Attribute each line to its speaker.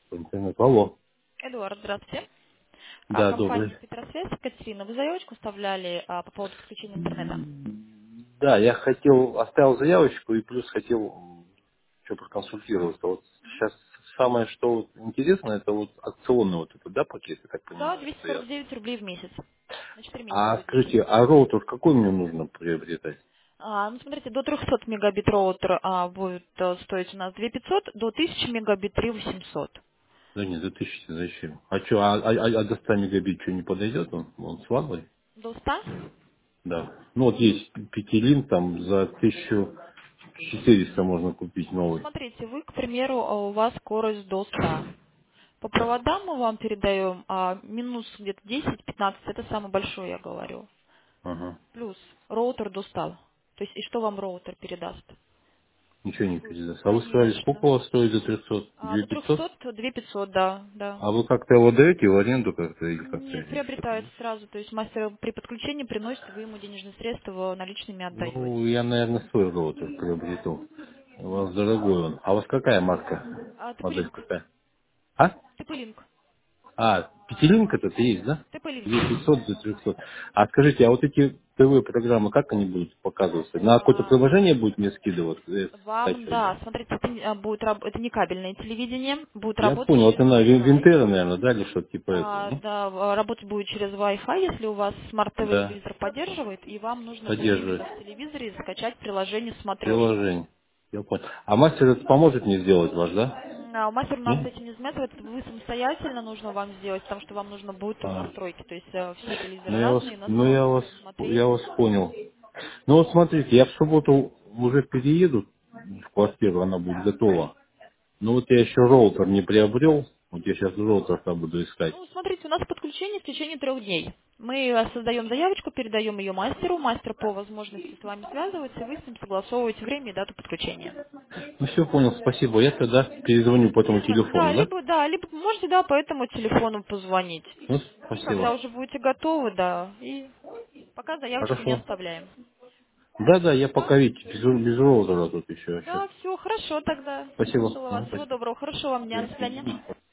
Speaker 1: Интернет. Алло.
Speaker 2: Эдуард, здравствуйте.
Speaker 1: Да, добрый.
Speaker 2: Компания Петросвязь, Екатерина, вы заявочку оставляли по поводу подключения интернета?
Speaker 1: Да, я хотел, оставил заявочку и плюс хотел что проконсультироваться. Вот сейчас самое, что вот интересно, это вот акционный вот этот, да, пакет, я так
Speaker 2: Да,
Speaker 1: понимаю, стоят.
Speaker 2: 249 рублей в месяц. На 4 месяца
Speaker 1: А
Speaker 2: будет
Speaker 1: скажите,
Speaker 2: действовать.
Speaker 1: а роутер какой мне нужно приобретать?
Speaker 2: Ну, смотрите, до 300 мегабит роутер будет стоить у нас 2500, до 1000 мегабит 3800.
Speaker 1: Да нет, за 1000 зачем? А что, а до 100 мегабит что не подойдет? Он слабый?
Speaker 2: До 100?
Speaker 1: Да. Ну вот есть пятилин, там за 1400 можно купить
Speaker 2: Ну,
Speaker 1: новый.
Speaker 2: смотрите, вы, к примеру, у вас скорость до 100. По проводам мы вам передаем минус где-то 10-15, это самое большое, я говорю.
Speaker 1: Ага.
Speaker 2: Плюс роутер до 100. То есть, и что вам роутер передаст?
Speaker 1: Ничего не передаст. А вы сказали, сколько
Speaker 2: Конечно.
Speaker 1: у вас стоит за 300?
Speaker 2: До
Speaker 1: 2500?
Speaker 2: 300, 2500, да, да.
Speaker 1: А вы как-то его даете в аренду как-то или как-то?
Speaker 2: Нет,
Speaker 1: Или что-то?
Speaker 2: приобретается сразу. То есть мастер при подключении приносит, вы ему денежные средства наличными
Speaker 1: Ну,
Speaker 2: отдаете.
Speaker 1: я, наверное, свой роутер приобрету. У вас дорогой он. А у вас какая марка? Модель
Speaker 2: ТП-линк.
Speaker 1: какая? А?
Speaker 2: ТП-линк.
Speaker 1: А, пятилинк этот есть, да?
Speaker 2: ТП-линк.
Speaker 1: 2500 за 300. А скажите, а вот эти ТВ-программы, как они будут показываться? На какое-то
Speaker 2: А,
Speaker 1: приложение будет мне скидываться?
Speaker 2: Вам,
Speaker 1: Скачивать, да?
Speaker 2: да, смотрите, это это не кабельное телевидение, будет
Speaker 1: Я
Speaker 2: работать
Speaker 1: понял,
Speaker 2: через
Speaker 1: это на
Speaker 2: Wi-Fi.
Speaker 1: Винтера, наверное, да, или что-то типа этого, ну?
Speaker 2: Да, работать будет через Wi-Fi, если у вас смарт-ТВ
Speaker 1: Да,
Speaker 2: телевизор поддерживает, и вам нужно будет
Speaker 1: поддерживает.
Speaker 2: именно в телевизоре скачать приложение смотрешка.
Speaker 1: Приложение. Я понял. А мастер это поможет мне сделать ваш, да?
Speaker 2: Мастер у нас с
Speaker 1: Нет?
Speaker 2: этим не занимается, это вы самостоятельно нужно вам сделать, потому что вам нужно будет
Speaker 1: А,
Speaker 2: настройки. То есть все телевизоры
Speaker 1: ну я вас,
Speaker 2: разные,
Speaker 1: ну я
Speaker 2: настроить,
Speaker 1: вас,
Speaker 2: посмотреть.
Speaker 1: я вас понял. Ну вот смотрите, я в субботу уже перееду в квартиру, она будет готова. Ну вот я еще роутер не приобрел, вот я сейчас роутер там буду искать.
Speaker 2: Ну, смотрите, у нас подключение в течение 3 дней. Мы создаем заявочку, передаем ее мастеру, мастер по возможности с вами связывается, и вы с ним согласовываете время и дату подключения.
Speaker 1: Ну все понял, спасибо. Я тогда перезвоню по этому
Speaker 2: Да,
Speaker 1: телефону, да?
Speaker 2: либо можете, да, по этому телефону позвонить.
Speaker 1: Ну,
Speaker 2: Когда
Speaker 1: спасибо.
Speaker 2: уже будете готовы, да. И пока заявочку не
Speaker 1: Хорошо.
Speaker 2: оставляем.
Speaker 1: Да-да, я пока видите, без роутера тут еще.
Speaker 2: Да, все, хорошо тогда.
Speaker 1: Спасибо.
Speaker 2: Слушала вас. Всего
Speaker 1: Спасибо.
Speaker 2: доброго. Хорошего вам дня. До свидания.